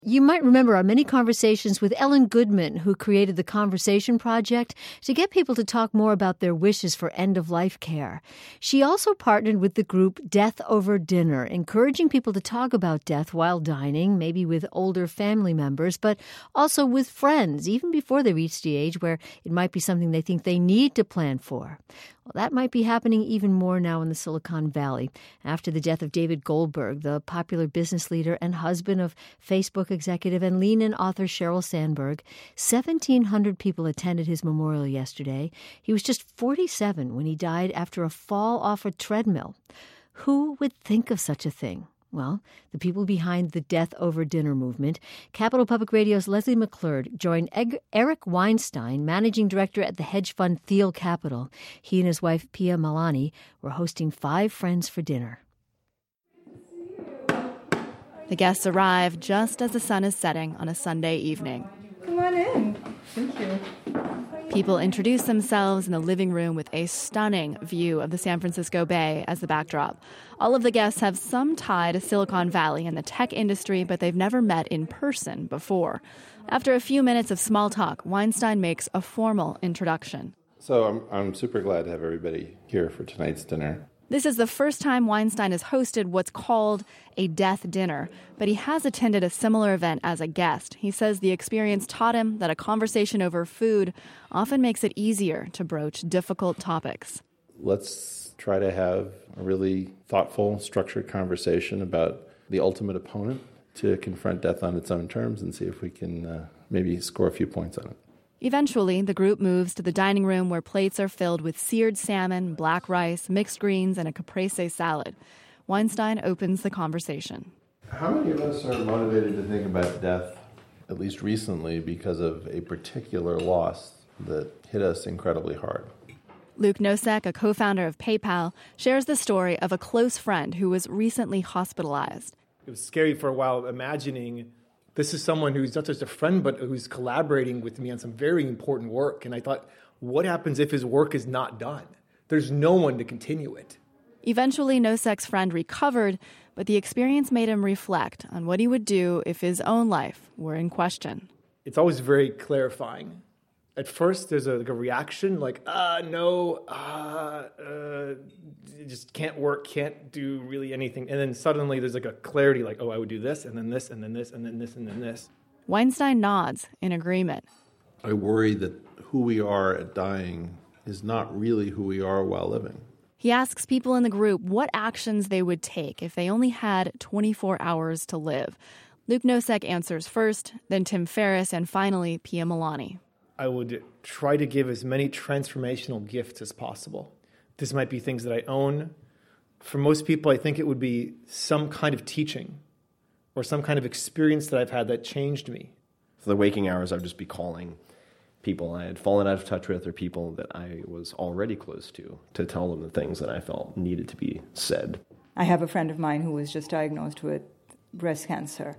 You might remember our many conversations with Ellen Goodman, who created the Conversation Project to get people to talk more about their wishes for end-of-life care. She also partnered with the group Death Over Dinner, encouraging people to talk about death while dining, maybe with older family members, but also with friends, even before they reach the age where it might be something they think they need to plan for. Well, that might be happening even more now in the Silicon Valley. After the death of David Goldberg, the popular business leader and husband of Facebook executive and lean-in author Sheryl Sandberg, 1,700 people attended his memorial yesterday. He was just 47 when he died after a fall off a treadmill. Who would think of such a thing? Well, the people behind the Death Over Dinner movement. Capital Public Radio's Leslie McClurd joined Eric Weinstein, managing director at the hedge fund Thiel Capital. He and his wife, Pia Malani, were hosting 5 friends for dinner. The guests arrive just as the sun is setting on a Sunday evening. Come on in. Thank you. People introduce themselves in the living room with a stunning view of the San Francisco Bay as the backdrop. All of the guests have some tie to Silicon Valley and the tech industry, but they've never met in person before. After a few minutes of small talk, Weinstein makes a formal introduction. So I'm super glad to have everybody here for tonight's dinner. This is the first time Weinstein has hosted what's called a death dinner, but he has attended a similar event as a guest. He says the experience taught him that a conversation over food often makes it easier to broach difficult topics. Let's try to have a really thoughtful, structured conversation about the ultimate opponent to confront death on its own terms and see if we can maybe score a few points on it. Eventually, the group moves to the dining room where plates are filled with seared salmon, black rice, mixed greens, and a caprese salad. Weinstein opens the conversation. How many of us are motivated to think about death, at least recently, because of a particular loss that hit us incredibly hard? Luke Nosek, a co-founder of PayPal, shares the story of a close friend who was recently hospitalized. It was scary for a while imagining this is someone who's not just a friend, but who's collaborating with me on some very important work. And I thought, what happens if his work is not done? There's no one to continue it. Eventually, Nosek's friend recovered, but the experience made him reflect on what he would do if his own life were in question. It's always very clarifying. At first, there's a reaction like, no, it just can't work, can't do really anything. And then suddenly there's like a clarity like, I would do this, and then this, and then this, and then this, and then this. Weinstein nods in agreement. I worry that who we are at dying is not really who we are while living. He asks people in the group what actions they would take if they only had 24 hours to live. Luke Nosek answers first, then Tim Ferriss, and finally Pia Malani. I would try to give as many transformational gifts as possible. This might be things that I own. For most people, I think it would be some kind of teaching or some kind of experience that I've had that changed me. For the waking hours, I would just be calling people I had fallen out of touch with or people that I was already close to tell them the things that I felt needed to be said. I have a friend of mine who was just diagnosed with breast cancer.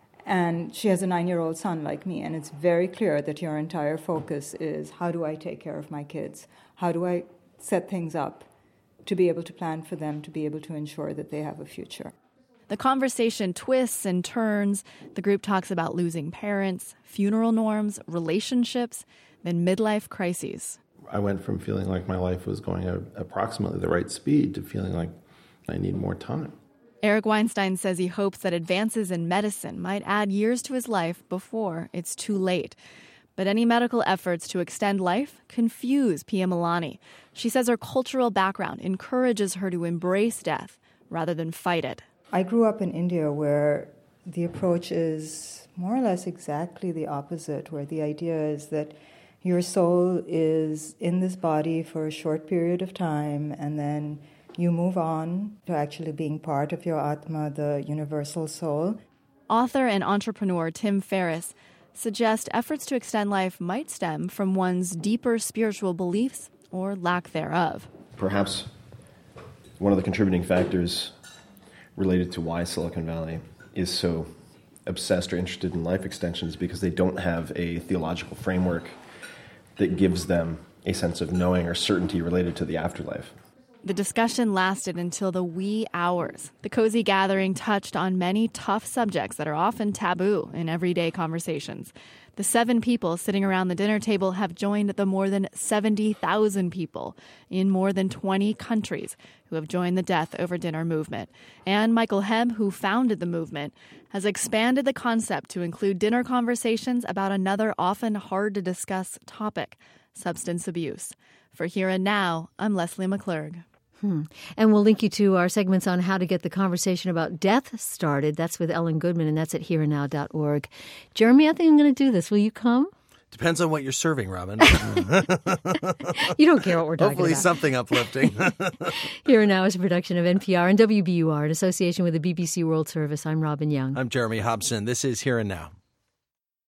And she has a 9-year-old son like me, and it's very clear that your entire focus is, how do I take care of my kids? How do I set things up to be able to plan for them, to be able to ensure that they have a future? The conversation twists and turns. The group talks about losing parents, funeral norms, relationships, then midlife crises. I went from feeling like my life was going at approximately the right speed to feeling like I need more time. Eric Weinstein says he hopes that advances in medicine might add years to his life before it's too late. But any medical efforts to extend life confuse Pia Malani. She says her cultural background encourages her to embrace death rather than fight it. I grew up in India where the approach is more or less exactly the opposite, where the idea is that your soul is in this body for a short period of time, and then you move on to actually being part of your Atma, the universal soul. Author and entrepreneur Tim Ferriss suggests efforts to extend life might stem from one's deeper spiritual beliefs or lack thereof. Perhaps one of the contributing factors related to why Silicon Valley is so obsessed or interested in life extension is because they don't have a theological framework that gives them a sense of knowing or certainty related to the afterlife. The discussion lasted until the wee hours. The cozy gathering touched on many tough subjects that are often taboo in everyday conversations. The 7 people sitting around the dinner table have joined the more than 70,000 people in more than 20 countries who have joined the Death Over Dinner movement. And Michael Hebb, who founded the movement, has expanded the concept to include dinner conversations about another often hard-to-discuss topic, substance abuse. For Here and Now, I'm Leslie McClurg. And we'll link you to our segments on how to get the conversation about death started. That's with Ellen Goodman, and that's at hereandnow.org. Jeremy, I think I'm going to do this. Will you come? Depends on what you're serving, Robin. You don't care what we're talking Hopefully about. something uplifting. Here and Now is a production of NPR and WBUR in association with the BBC World Service. I'm Robin Young. I'm Jeremy Hobson. This is Here and Now.